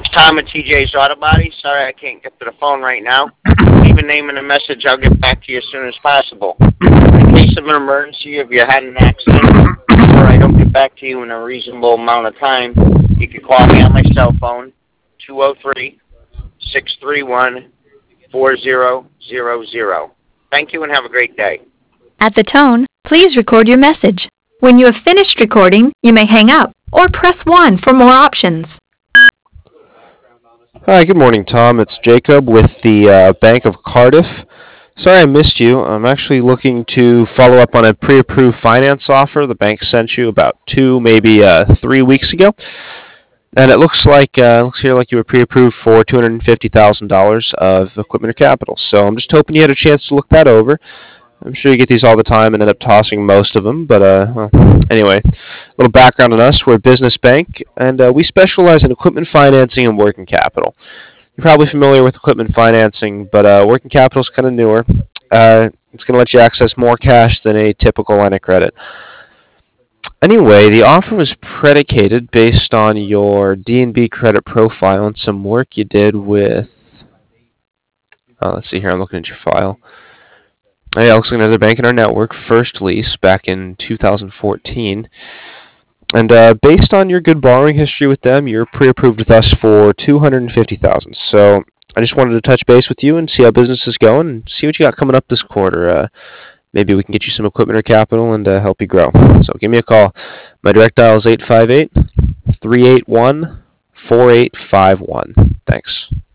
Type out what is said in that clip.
Tom at TJ's Auto Body. Sorry I can't get to the phone right now. Leave a name and a message. I'll get back to you as soon as possible. In case of an emergency, if you had an accident or I don't get back to you in a reasonable amount of time, you can call me on my cell phone, 203-631-4000. Thank you and have a great day. At the tone, please record your message. When you have finished recording, you may hang up or press 1 for more options. Hi, good morning, Tom. It's Jacob with the Bank of Cardiff. Sorry I missed you. I'm actually looking to follow up on a pre-approved finance offer the bank sent you about 3 weeks ago. And it looks here like you were pre-approved for $250,000 of equipment or capital. So I'm just hoping you had a chance to look that over. I'm sure you get these all the time and end up tossing most of them. But anyway, a little background on us. We're a business bank, and we specialize in equipment financing and working capital. You're probably familiar with equipment financing, but working capital is kind of newer. It's going to let you access more cash than a typical line of credit. Anyway, the offer was predicated based on your D&B credit profile and some work you did with... let's see here, I'm looking at your file. I looks like another bank in our network, First Lease, back in 2014. And based on your good borrowing history with them, you're pre-approved with us for $250,000. So I just wanted to touch base with you and see how business is going and see what you got coming up this quarter. Maybe we can get you some equipment or capital and help you grow. So give me a call. My direct dial is 858-381-4851. Thanks.